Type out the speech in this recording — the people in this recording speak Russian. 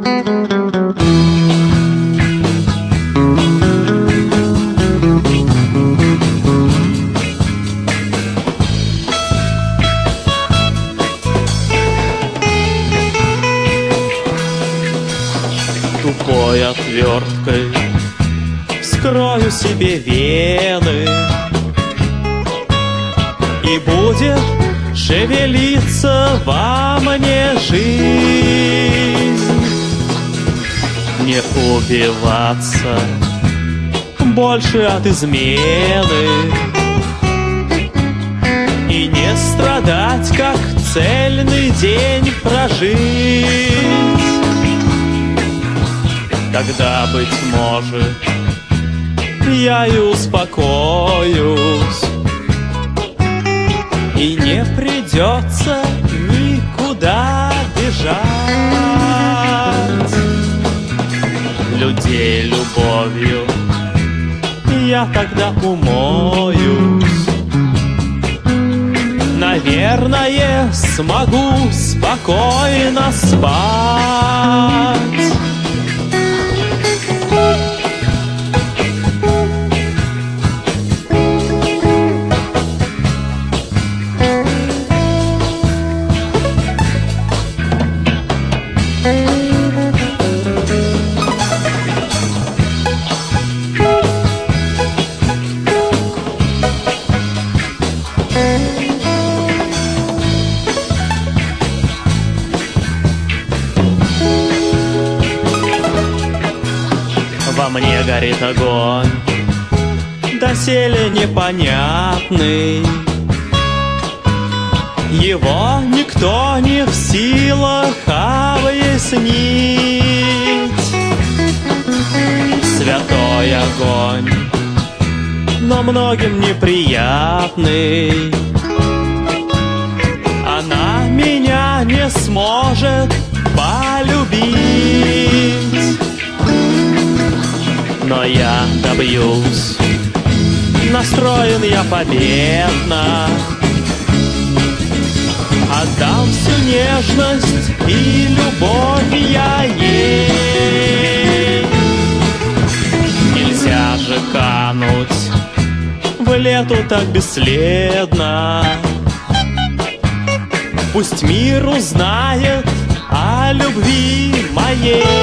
Тупой отверткой вскрою себе вены, и будет шевелиться во мне жизнь. Не убиваться больше от измены и не страдать, как цельный день прожить. Тогда, быть может, я и успокоюсь, и не придется никуда бежать. Людей любовью я тогда умоюсь. Наверное, смогу спокойно спать. Во мне горит огонь, доселе непонятный. Его никто не в силах объяснить. Святой огонь, но многим неприятный. Она меня не сможет полюбить. Но я добьюсь, настроен я победно. Отдам всю нежность и любовь я ей. Нельзя же кануть в лету так бесследно. Пусть мир узнает о любви моей.